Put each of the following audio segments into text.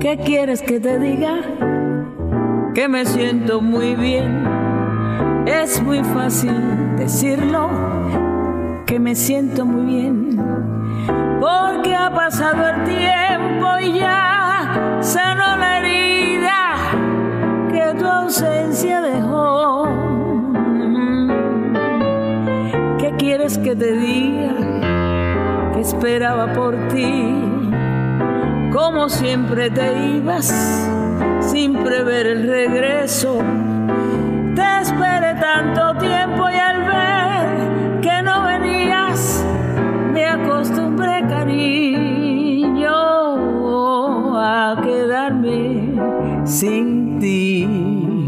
¿Qué quieres que te diga? Que me siento muy bien. Es muy fácil decirlo, que me siento muy bien, porque ha pasado el tiempo y ya sanó la herida que tu ausencia dejó. ¿Qué quieres que te diga? Que esperaba por ti, como siempre te ibas sin prever el regreso. Te esperé tanto tiempo y al ver que no venías me acostumbré, cariño, a quedarme sin ti.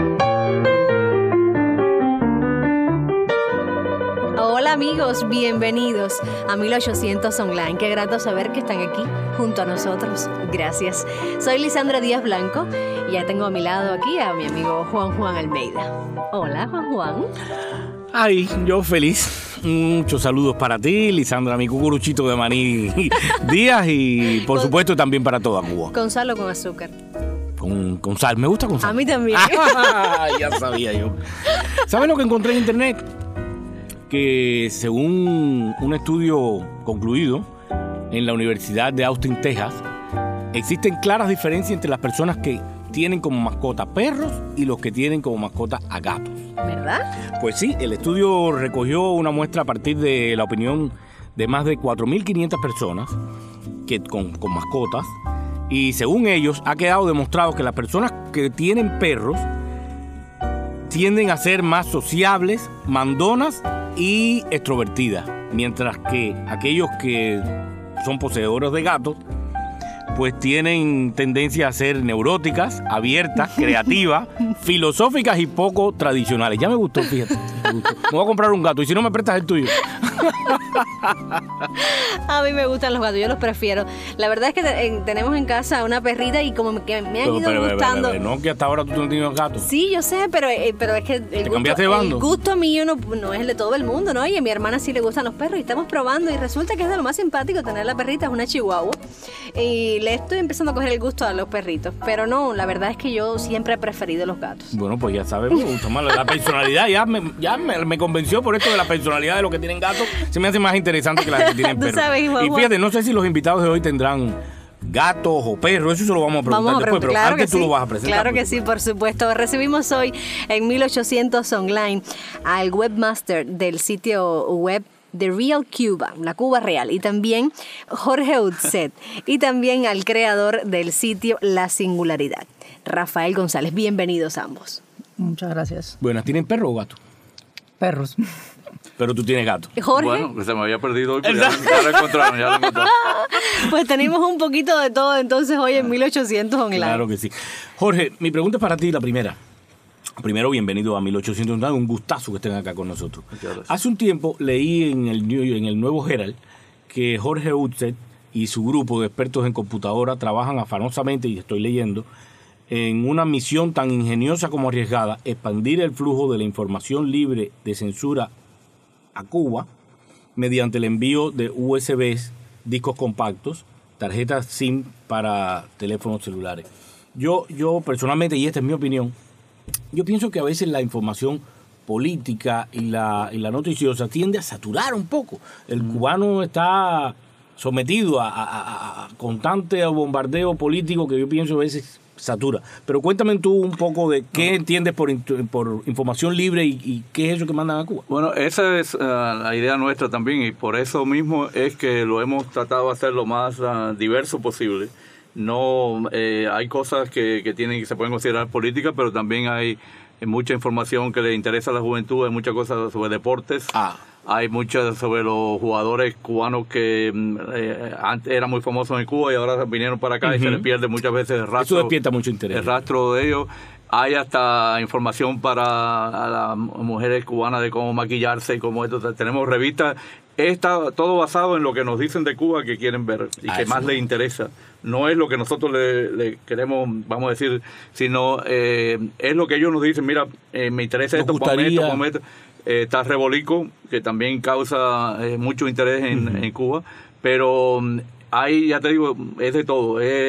Hola amigos, bienvenidos a 1800 Online. Qué grato saber que están aquí junto a nosotros. Gracias. Soy Lisandra Díaz Blanco y ya tengo a mi lado aquí a mi amigo Juan Almeida. Hola Juan. Ay, yo feliz. Muchos saludos para ti, Lisandra, mi cucuruchito de maní Díaz, y por supuesto también para toda Cuba. ¿Con sal o con azúcar? Con sal, me gusta con sal. A mí también. Ya sabía yo. ¿Sabes lo que encontré en internet? Que según un estudio concluido en la Universidad de Austin, Texas, existen claras diferencias entre las personas que tienen como mascota perros y los que tienen como mascota a gatos. ¿Verdad? Pues sí, el estudio recogió una muestra a partir de la opinión de más de 4.500 personas que con mascotas, y según ellos ha quedado demostrado que las personas que tienen perros tienden a ser más sociables, mandonas y extrovertidas, mientras que aquellos que son poseedores de gatos pues tienen tendencia a ser neuróticas, abiertas, creativas, filosóficas y poco tradicionales. Ya me gustó, fíjate. Me voy a comprar un gato y si no me prestas el tuyo. A mí me gustan los gatos, yo los prefiero. La verdad es que tenemos en casa una perrita y como que me han ido gustando. No, que hasta ahora tú no tienes gatos. Sí, yo sé, pero es que el gusto mío no es el de todo el mundo, ¿no? Y a mi hermana sí le gustan los perros y estamos probando y resulta que es de lo más simpático tener la perrita, es una chihuahua. Y le estoy empezando a coger el gusto a los perritos, pero no, la verdad es que yo siempre he preferido los gatos. Bueno, pues ya sabes, me gusta más la personalidad, ya me convenció por esto de la personalidad de los que tienen gatos, se me hace más interesante que las que tienen perros. Y fíjate, no sé si los invitados de hoy tendrán gatos o perros, eso se lo vamos a preguntar después, pero claro antes tú lo vas a presentar. Claro que sí, por supuesto. Recibimos hoy en 1800 Online al webmaster del sitio web The Real Cuba, la Cuba Real, y también Jorge Utzet, y también al creador del sitio La Singularidad, Rafael González. Bienvenidos ambos. Muchas gracias. Buenas, ¿tienen perro o gato? Perros. Pero tú tienes gato. Jorge. Bueno, que se me había perdido hoy, pero ya lo encontraron. Pues tenemos un poquito de todo entonces hoy en 1800 Online. Claro que sí. Jorge, mi pregunta es para ti, la primera. Primero, bienvenido a 1800 Online, un gustazo que estén acá con nosotros. Hace un tiempo leí en el Nuevo Herald que Jorge Utzet y su grupo de expertos en computadora trabajan afanosamente, y estoy leyendo, en una misión tan ingeniosa como arriesgada: expandir el flujo de la información libre de censura a Cuba mediante el envío de USBs, discos compactos, tarjetas SIM para teléfonos celulares. Yo personalmente, y esta es mi opinión, yo pienso que a veces la información política y la noticiosa tiende a saturar un poco. El cubano está sometido a constante bombardeo político que yo pienso a veces satura. Pero cuéntame tú un poco de qué entiendes por información libre y qué es eso que mandan a Cuba. Bueno, esa es la idea nuestra también, y por eso mismo es que lo hemos tratado de hacer lo más diverso posible. No, hay cosas que se pueden considerar políticas, pero también hay mucha información que le interesa a la juventud, hay muchas cosas sobre deportes. Hay muchas sobre los jugadores cubanos que antes eran muy famosos en Cuba y ahora vinieron para acá y se les pierde muchas veces el rastro. Eso despierta mucho interés. El rastro de ellos. Hay hasta información para las mujeres cubanas de cómo maquillarse y cómo esto. Tenemos revistas. Está todo basado en lo que nos dicen de Cuba que quieren ver y que más les interesa. No es lo que nosotros le queremos, vamos a decir, sino es lo que ellos nos dicen. Mira, me interesa esto, ponme esto. Está Rebolico, que también causa mucho interés en Cuba, pero hay, ya te digo, es de todo.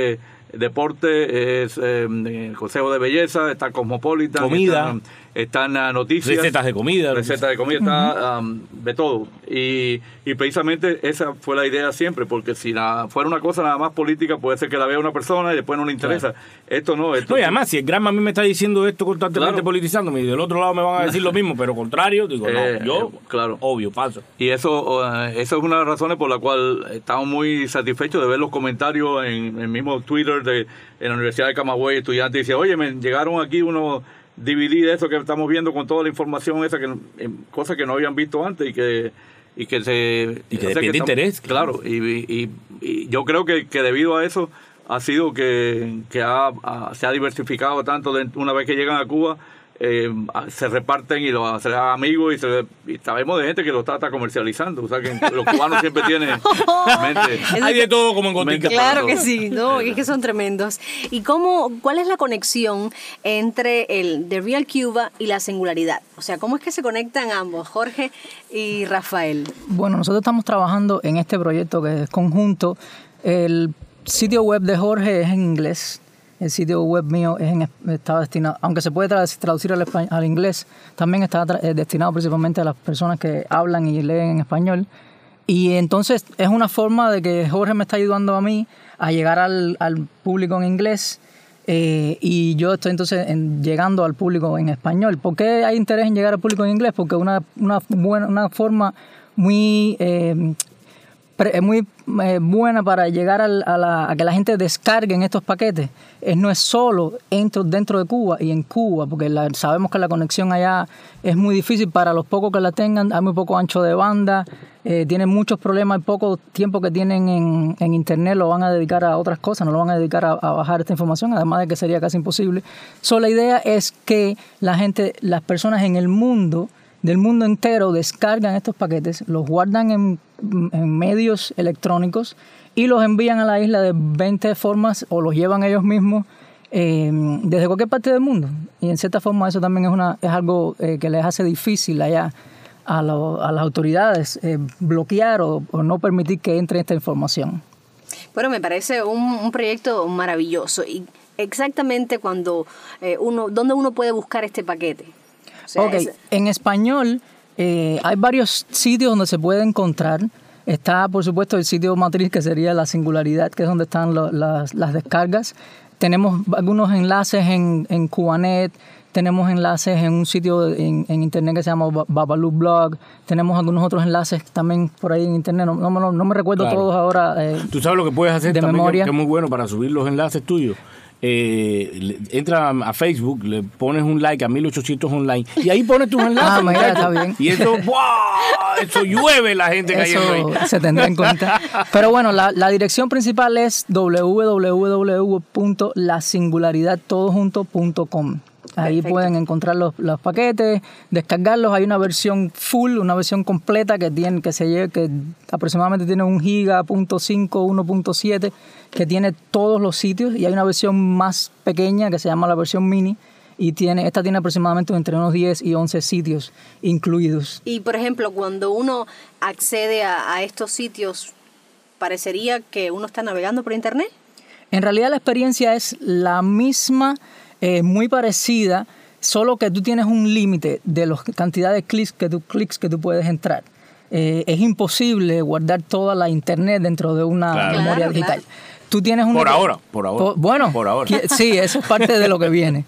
deporte, es el consejo de belleza, está Cosmopolitan, comida, están noticias, recetas de comida, está de todo. Y precisamente esa fue la idea siempre, porque si fuera una cosa nada más política, puede ser que la vea una persona y después no le interesa. Claro. Esto no. Y además, si el Granma a mí me está diciendo esto constantemente, politizándome, y del otro lado me van a decir lo mismo, pero contrario, digo, no, yo, obvio, paso. Y eso es una de las razones por la cual estamos muy satisfechos de ver los comentarios en el mismo Twitter en la Universidad de Camagüey. Estudiantes dicen, oye, me llegaron aquí unos DVD de eso que estamos viendo con toda la información esa, cosas que no habían visto antes y que despierta interés. Claro, y yo creo que debido a eso ha sido que se ha diversificado tanto una vez que llegan a Cuba. Se reparten y los hacen amigos y sabemos de gente que lo está comercializando. O sea, que los cubanos siempre tienen mente. Hay de todo como en Gotica. Claro que sí, ¿no? Es que son tremendos. ¿Y cuál es la conexión entre el The Real Cuba y la singularidad? O sea, ¿cómo es que se conectan ambos, Jorge y Rafael? Bueno, nosotros estamos trabajando en este proyecto que es conjunto. El sitio web de Jorge es en inglés. El sitio web mío estaba destinado, aunque se puede traducir al inglés, también está destinado principalmente a las personas que hablan y leen en español. Y entonces es una forma de que Jorge me está ayudando a mí a llegar al público en inglés y yo estoy entonces llegando al público en español. ¿Por qué hay interés en llegar al público en inglés? Porque una forma muy buena para llegar a que la gente descargue estos paquetes no es solo dentro de Cuba y en Cuba, porque sabemos que la conexión allá es muy difícil para los pocos que la tengan, hay muy poco ancho de banda, tienen muchos problemas, el poco tiempo que tienen en internet lo van a dedicar a otras cosas, no lo van a dedicar a bajar esta información, además de que sería casi imposible. La idea es que las personas en el mundo, del mundo entero, descargan estos paquetes, los guardan en medios electrónicos y los envían a la isla de 20 formas o los llevan ellos mismos desde cualquier parte del mundo. Y en cierta forma eso también es algo que les hace difícil allá a las autoridades bloquear o no permitir que entre esta información. Bueno, me parece un proyecto maravilloso. Y exactamente ¿dónde uno puede buscar este paquete? O sea, en español hay varios sitios donde se puede encontrar. Está, por supuesto, el sitio matriz, que sería La Singularidad, que es donde están las descargas. Tenemos algunos enlaces en Cubanet, tenemos enlaces en un sitio en internet que se llama Babalu Blog, tenemos algunos otros enlaces también por ahí en internet, no me recuerdo todos ahora. Tú sabes lo que puedes hacer de también, memoria. Que es muy bueno para subir los enlaces tuyos. Entra a Facebook, le pones un like a 1800 online y ahí pones tus enlaces. Mira, está bien. Y eso, ¡wow! Eso llueve la gente cayendo ahí. Eso se tendrá en cuenta. Pero bueno, la dirección principal es www.lasingularidadtodojunto.com. Ahí Perfecto. Pueden encontrar los paquetes, descargarlos. Hay una versión full, una versión completa que aproximadamente tiene 1 giga, 0.5, 1.7, que tiene todos los sitios, y hay una versión más pequeña que se llama la versión mini, y esta tiene aproximadamente entre unos 10 y 11 sitios incluidos. Y por ejemplo, cuando uno accede a estos sitios, ¿parecería que uno está navegando por internet? En realidad la experiencia es la misma, muy parecida, solo que tú tienes un límite de la cantidad de clics que tú puedes entrar. Es imposible guardar toda la internet dentro de una memoria digital. Claro. Tú tienes Por ahora. Bueno, por ahora. Sí, eso es parte de lo que viene.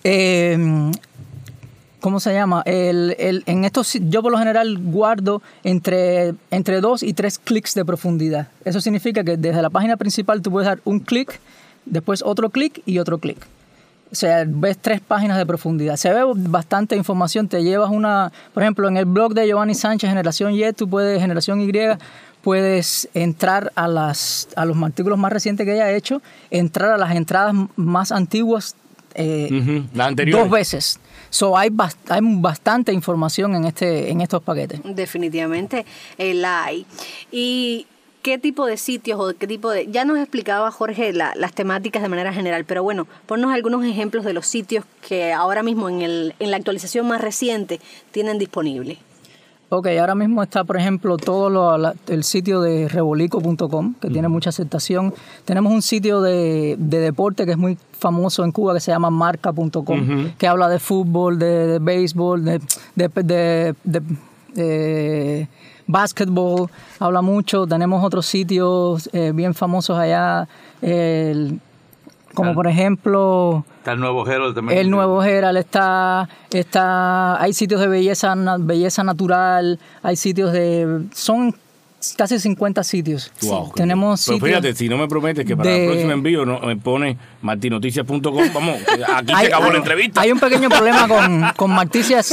¿Cómo se llama? En estos, yo por lo general guardo entre 2 y 3 clics de profundidad. Eso significa que desde la página principal tú puedes dar un clic, después otro clic y otro clic. O sea, ves 3 páginas de profundidad. Se ve bastante información. Te llevas por ejemplo, en el blog de Giovanni Sánchez, Generación Y, Generación Y, puedes entrar a los artículos más recientes que haya hecho, entrar a las entradas más antiguas las anteriores 2 veces. Hay bastante información en estos paquetes. Definitivamente la hay. ¿Y qué tipo de sitios o qué tipo de...? Ya nos explicaba Jorge las temáticas de manera general, pero bueno, ponnos algunos ejemplos de los sitios que ahora mismo en la actualización más reciente tienen disponible. Ok, ahora mismo está, por ejemplo, el sitio de Rebolico.com, que tiene mucha aceptación. Tenemos un sitio de deporte que es muy famoso en Cuba, que se llama Marca.com, que habla de fútbol, de béisbol, de básquetbol, habla mucho. Tenemos otros sitios bien famosos allá, como por ejemplo... Está el Nuevo Herald también. El Nuevo Herald está, hay sitios de belleza natural, hay sitios son casi 50 sitios. Wow, tenemos pero sitios. fíjate, si no me prometes que para el próximo envío me pone martinoticias.com, vamos, aquí se acabó la entrevista. Hay un pequeño problema con Marticias.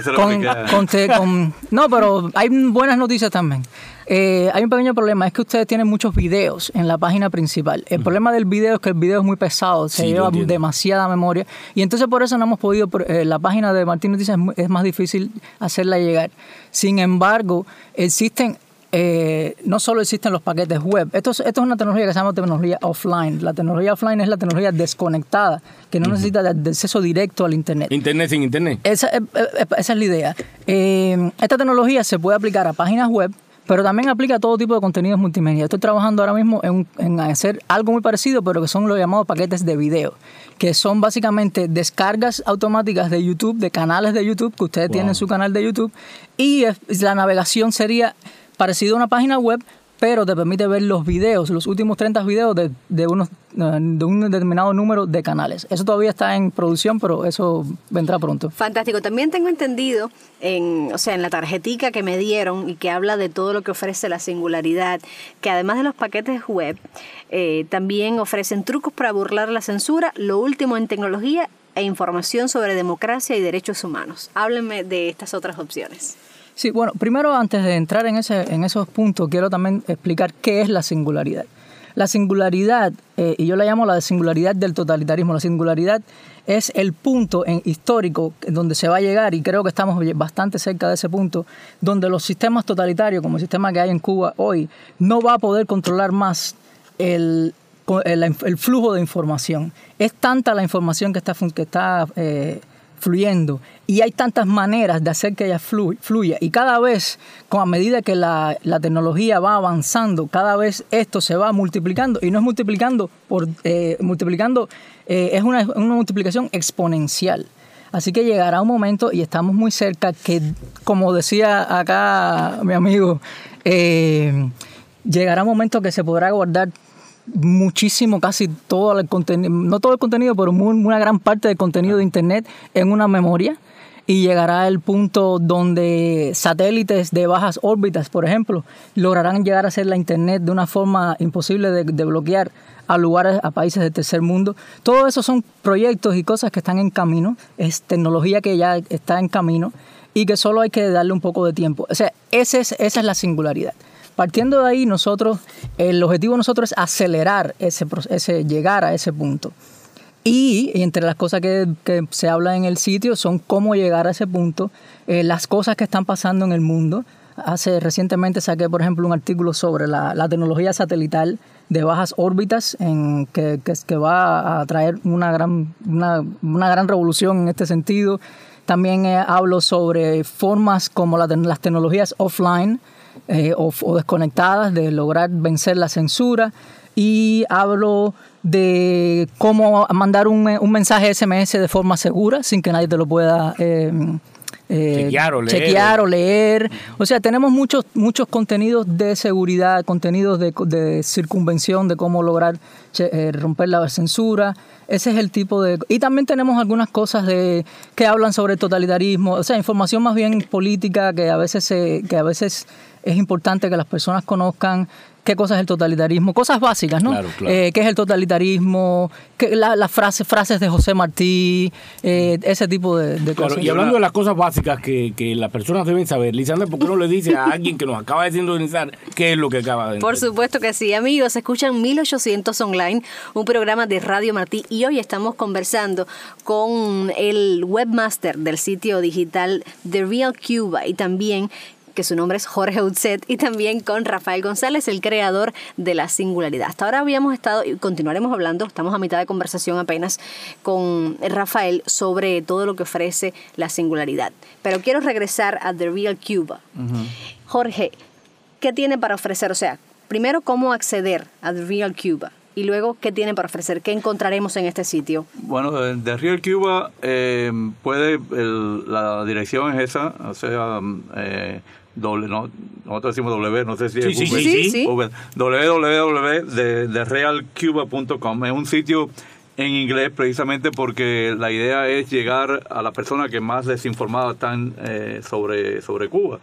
No, pero hay buenas noticias también. Hay un pequeño problema, es que ustedes tienen muchos videos en la página principal. El problema del video es que el video es muy pesado, se lleva demasiada memoria, y entonces por eso no hemos podido, la página de Martín Noticias es más difícil hacerla llegar. Sin embargo, no solo existen los paquetes web. Esto es una tecnología que se llama tecnología offline. La tecnología offline es la tecnología desconectada, que no necesita de acceso directo al Internet. Internet sin Internet. Esa es la idea. Esta tecnología se puede aplicar a páginas web, pero también aplica a todo tipo de contenidos multimedia. Estoy trabajando ahora mismo en hacer algo muy parecido, pero que son los llamados paquetes de video, que son básicamente descargas automáticas de YouTube, de canales de YouTube, que ustedes tienen su canal de YouTube, y la navegación sería parecido a una página web, pero te permite ver los videos, los últimos 30 videos de un determinado número de canales. Eso todavía está en producción, pero eso vendrá pronto. Fantástico. También tengo entendido, en la tarjetica que me dieron y que habla de todo lo que ofrece la Singularidad, que además de los paquetes web, también ofrecen trucos para burlar la censura, lo último en tecnología e información sobre democracia y derechos humanos. Háblenme de estas otras opciones. Sí, bueno, primero antes de entrar en esos puntos, quiero también explicar qué es la singularidad. La singularidad, y yo la llamo la singularidad del totalitarismo, la singularidad es el punto histórico donde se va a llegar, y creo que estamos bastante cerca de ese punto, donde los sistemas totalitarios, como el sistema que hay en Cuba hoy, no va a poder controlar más el flujo de información. Es tanta la información que está fluyendo, y hay tantas maneras de hacer que ella fluya, y cada vez, a medida que la tecnología va avanzando, cada vez esto se va multiplicando, y no es multiplicando es una multiplicación exponencial. Así que llegará un momento, y estamos muy cerca, que, como decía acá mi amigo, llegará un momento que se podrá guardar muchísimo, casi todo el contenido, no todo el contenido, pero una gran parte del contenido de Internet en una memoria, y llegará el punto donde satélites de bajas órbitas, por ejemplo, lograrán llegar a hacer la Internet de una forma imposible de bloquear a lugares, a países del tercer mundo. Todo eso son proyectos y cosas que están en camino, es tecnología que ya está en camino y que solo hay que darle un poco de tiempo. O sea, esa es la singularidad. Partiendo de ahí, el objetivo de nosotros es acelerar llegar a ese punto. Y entre las cosas que se habla en el sitio son cómo llegar a ese punto, las cosas que están pasando en el mundo. Recientemente saqué, por ejemplo, un artículo sobre la tecnología satelital de bajas órbitas que va a traer una gran revolución en este sentido. También hablo sobre formas como las tecnologías offline, o desconectadas, de lograr vencer la censura, y hablo de cómo mandar un mensaje SMS de forma segura sin que nadie te lo pueda chequear o leer. O sea, tenemos muchos contenidos de seguridad, contenidos de circunvención, de cómo lograr romper la censura. Ese es el tipo de... Y también tenemos algunas cosas que hablan sobre el totalitarismo, o sea, información más bien política que a veces es importante que las personas conozcan qué cosa es el totalitarismo, cosas básicas, ¿no? Claro. ¿Qué es el totalitarismo? Las frases de José Martí, ese tipo de claro, cosas. y hablando de las cosas básicas que las personas deben saber, Lisandra, ¿por qué no le dice a alguien que nos acaba de sintonizar qué es lo que acaba de entender? Por supuesto que sí, amigos, escuchan 1800 Online, un programa de Radio Martí, y hoy estamos conversando con el webmaster del sitio digital The Real Cuba, y también que su nombre es Jorge Utset, y también con Rafael González, el creador de La Singularidad. Hasta ahora habíamos estado, y continuaremos hablando, estamos a mitad de conversación apenas, con Rafael sobre todo lo que ofrece La Singularidad. Pero quiero regresar a The Real Cuba. Jorge, ¿qué tiene para ofrecer? O sea, primero, ¿cómo acceder a The Real Cuba? Y luego, ¿qué tienen para ofrecer? ¿Qué encontraremos en este sitio? Bueno, The Real Cuba la dirección es esa, o sea, nosotros decimos W, no sé si es sí. www.therealcuba.com. Es un sitio en inglés precisamente porque la idea es llegar a la persona que más desinformada están sobre Cuba.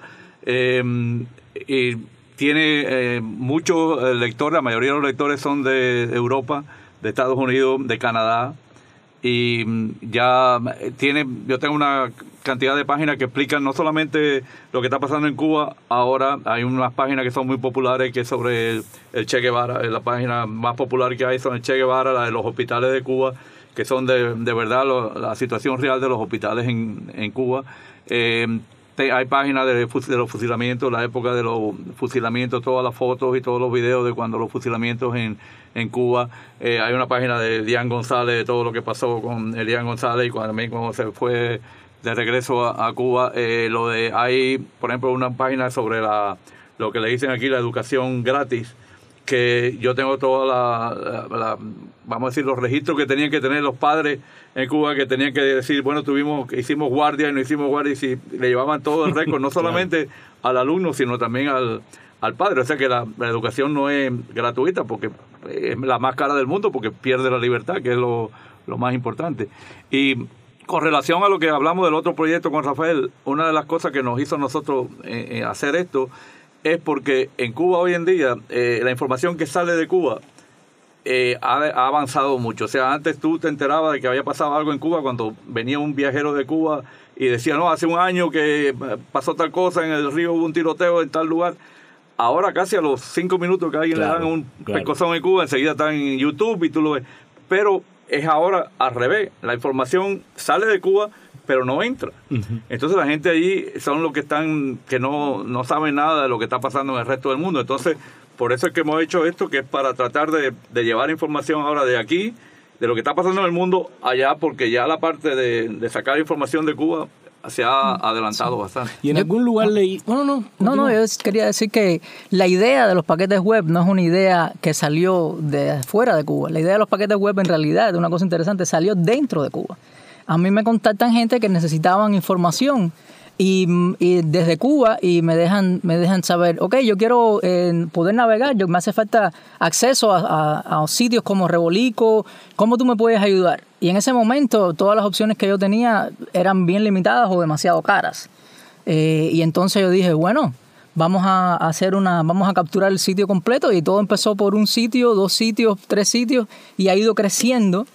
Y tiene muchos lectores, la mayoría de los lectores son de Europa, de Estados Unidos, de Canadá, y yo tengo una cantidad de páginas que explican no solamente lo que está pasando en Cuba ahora. Hay unas páginas que son muy populares, que es sobre el Che Guevara. La página más popular que hay son el Che Guevara, la de los hospitales de Cuba, que son de verdad la situación real de los hospitales en Cuba. Hay páginas de los fusilamientos, la época de los fusilamientos, todas las fotos y todos los videos de cuando los fusilamientos en Cuba. Hay una página de Elian González, de todo lo que pasó con Elian González y también cuando se fue de regreso a Cuba. Hay, por ejemplo, una página sobre lo que le dicen aquí la educación gratis, que yo tengo toda vamos a decir, los registros que tenían que tener los padres en Cuba, que tenían que decir, bueno, hicimos guardia y no hicimos guardia, y si le llevaban todo el récord, no solamente al alumno, sino también al padre. O sea que la educación no es gratuita, porque es la más cara del mundo, porque pierde la libertad, que es lo más importante. Y con relación a lo que hablamos del otro proyecto con Rafael, una de las cosas que nos hizo nosotros hacer esto es porque en Cuba hoy en día la información que sale de Cuba ha avanzado mucho. O sea, antes tú te enterabas de que había pasado algo en Cuba cuando venía un viajero de Cuba y decía, no, hace un año que pasó tal cosa, en el río hubo un tiroteo en tal lugar. Ahora casi a los 5 minutos que a alguien le dan un pescozón en Cuba, enseguida está en YouTube y tú lo ves. Pero es ahora al revés. La información sale de Cuba, pero no entra. Entonces la gente allí son los que no saben nada de lo que está pasando en el resto del mundo. Entonces, por eso es que hemos hecho esto, que es para tratar de llevar información ahora de aquí, de lo que está pasando en el mundo allá, porque ya la parte de sacar información de Cuba se ha adelantado bastante. Y en algún lugar leí... No, yo quería decir que la idea de los paquetes web no es una idea que salió de fuera de Cuba. La idea de los paquetes web, en realidad, de una cosa interesante, salió dentro de Cuba. A mí me contactan gente que necesitaban información y desde Cuba, y me dejan saber, ok, yo quiero poder navegar, me hace falta acceso a sitios como Revolico, ¿cómo tú me puedes ayudar? Y en ese momento todas las opciones que yo tenía eran bien limitadas o demasiado caras. Y entonces yo dije, bueno, vamos a capturar el sitio completo, y todo empezó por un sitio, 2 sitios, 3 sitios, y ha ido creciendo,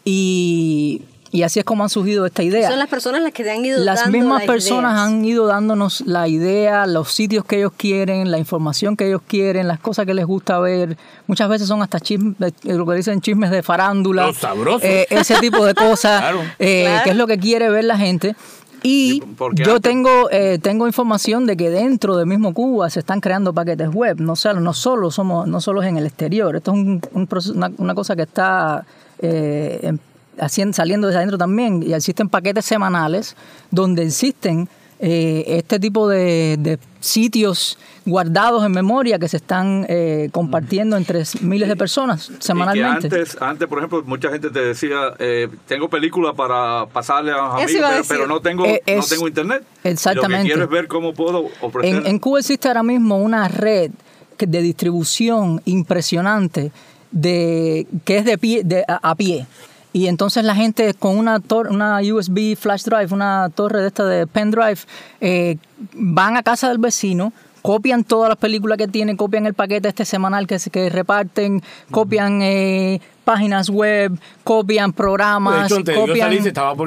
y así es como han surgido esta idea. Son las personas las que te han ido dando las mismas personas han ido dándonos la idea, los sitios que ellos quieren, la información que ellos quieren, las cosas que les gusta ver. Muchas veces son hasta chismes, lo que dicen chismes de farándula. Los sabrosos. Ese tipo de cosas, Claro. Que es lo que quiere ver la gente. Y yo tengo información de que dentro del mismo Cuba se están creando paquetes web. No solo es en el exterior. Esto es una cosa que está saliendo desde adentro también, y existen paquetes semanales donde existen este tipo de sitios guardados en memoria que se están compartiendo entre miles de personas semanalmente. Y que antes, por ejemplo, mucha gente te decía, tengo películas para pasarle a amigos, pero no tengo internet. Exactamente. Lo que quiero es ver cómo puedo ofrecer. En Cuba existe ahora mismo una red de distribución impresionante que es a pie. Y entonces la gente con una USB flash drive, una torre de esta de pendrive, van a casa del vecino, copian todas las películas que tienen, copian el paquete semanal que reparten, copian páginas web, copian programas, copian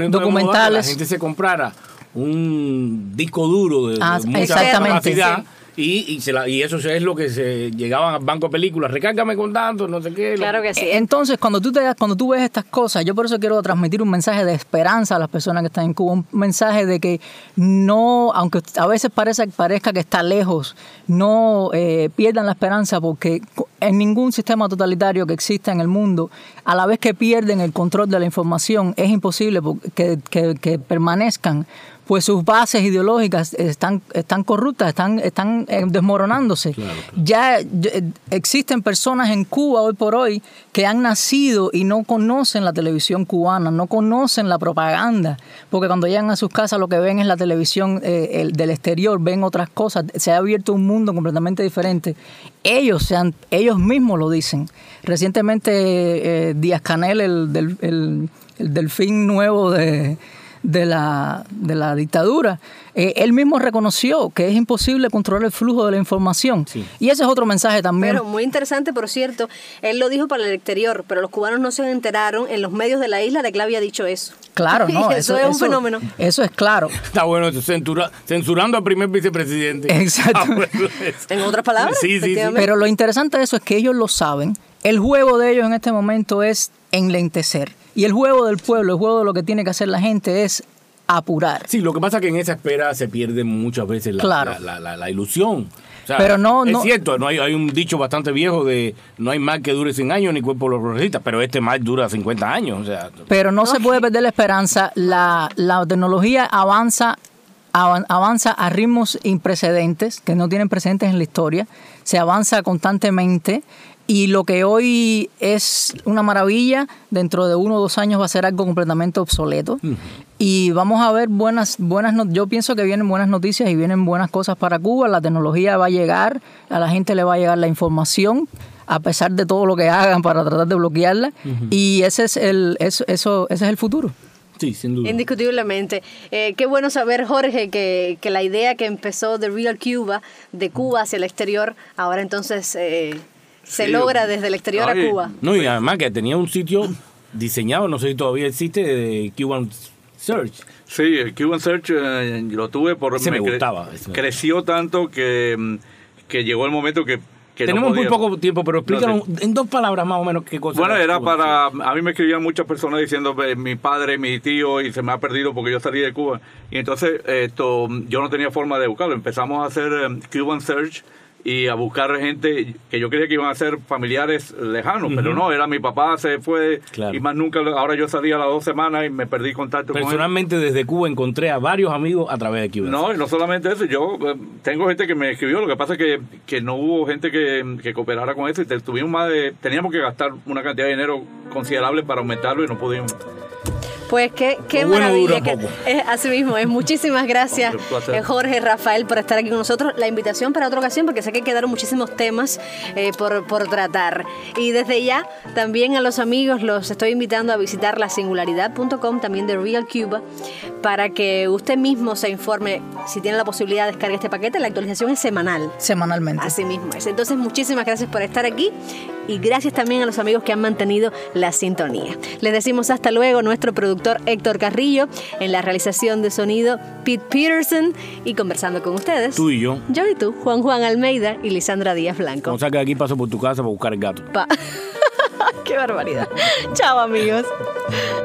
documentales. La gente se comprara un disco duro de mucha capacidad Y eso es lo que se llegaban al banco de películas, recárgame con tanto, no sé qué. Claro que sí. Entonces, cuando tú ves estas cosas, yo por eso quiero transmitir un mensaje de esperanza a las personas que están en Cuba, un mensaje de que no, aunque a veces parezca que está lejos, no pierdan la esperanza, porque en ningún sistema totalitario que exista en el mundo, a la vez que pierden el control de la información, es imposible que permanezcan, pues sus bases ideológicas están corruptas, están desmoronándose. Claro. Ya existen personas en Cuba hoy por hoy que han nacido y no conocen la televisión cubana, no conocen la propaganda, porque cuando llegan a sus casas lo que ven es la televisión del exterior, ven otras cosas, se ha abierto un mundo completamente diferente. Ellos mismos lo dicen. Recientemente Díaz-Canel, el delfín nuevo de la dictadura, él mismo reconoció que es imposible controlar el flujo de la información. Sí. Y ese es otro mensaje también. Pero muy interesante, por cierto, él lo dijo para el exterior, pero los cubanos no se enteraron en los medios de la isla de que él había dicho eso. Claro, no. eso es un fenómeno. Eso es claro. Está bueno, censurando al primer vicepresidente. Exacto. En otras palabras. Sí. Pero lo interesante de eso es que ellos lo saben. El juego de ellos en este momento es enlentecer. Y el juego del pueblo, el juego de lo que tiene que hacer la gente es apurar. Sí, lo que pasa es que en esa espera se pierde muchas veces la ilusión. O sea, pero es cierto, hay un dicho bastante viejo de no hay mal que dure 100 años ni cuerpo lo resista, pero este mal dura 50 años. O sea, pero no se puede perder la esperanza. La tecnología avanza a ritmos imprecedentes, que no tienen precedentes en la historia. Se avanza constantemente. Y lo que hoy es una maravilla, dentro de 1 o 2 años va a ser algo completamente obsoleto. Uh-huh. Y vamos a ver yo pienso que vienen buenas noticias y vienen buenas cosas para Cuba. La tecnología va a llegar, a la gente le va a llegar la información, a pesar de todo lo que hagan para tratar de bloquearla. Uh-huh. Y ese es el futuro. Sí, sin duda. Indiscutiblemente. Qué bueno saber, Jorge, que la idea que empezó The Real Cuba, de Cuba hacia el exterior, ahora entonces se logra desde el exterior a Cuba. No, y además que tenía un sitio diseñado, no sé si todavía existe, de Cuban Search. Sí, el Cuban Search lo tuve me gustaba. Creció tanto que llegó el momento que tenemos muy poco tiempo, pero explícanos en 2 palabras más o menos qué cosa. Bueno, era para... A mí me escribían muchas personas diciendo mi padre, mi tío, y se me ha perdido porque yo salí de Cuba. Y entonces yo no tenía forma de buscarlo. Empezamos a hacer Cuban Search y a buscar gente que yo creía que iban a ser familiares lejanos, uh-huh. Pero no, era mi papá, se fue, claro. Y más nunca, ahora yo salí a las 2 semanas y me perdí contacto con él. Personalmente desde Cuba encontré a varios amigos a través de Cuba. No, y no solamente eso, yo tengo gente que me escribió, lo que pasa es que no hubo gente que cooperara con eso y teníamos que gastar una cantidad de dinero considerable para aumentarlo y no pudimos. Pues qué maravilla. Así mismo es. Muchísimas gracias, Jorge, Rafael, por estar aquí con nosotros. La invitación para otra ocasión, porque sé que quedaron muchísimos temas por tratar. Y desde ya, también a los amigos los estoy invitando a visitar lasingularidad.com, también de Real Cuba, para que usted mismo se informe. Si tiene la posibilidad de descargar este paquete, la actualización es semanal. Semanalmente. Así mismo es. Entonces, muchísimas gracias por estar aquí y gracias también a los amigos que han mantenido la sintonía. Les decimos hasta luego. Nuestro productor Héctor Carrillo, en la realización de sonido Pete Peterson, y conversando con ustedes, tú y yo y tú, Juan Almeida y Lisandra Díaz Blanco. O sea que aquí paso por tu casa para buscar el gato. ¡Qué barbaridad! Chao, amigos.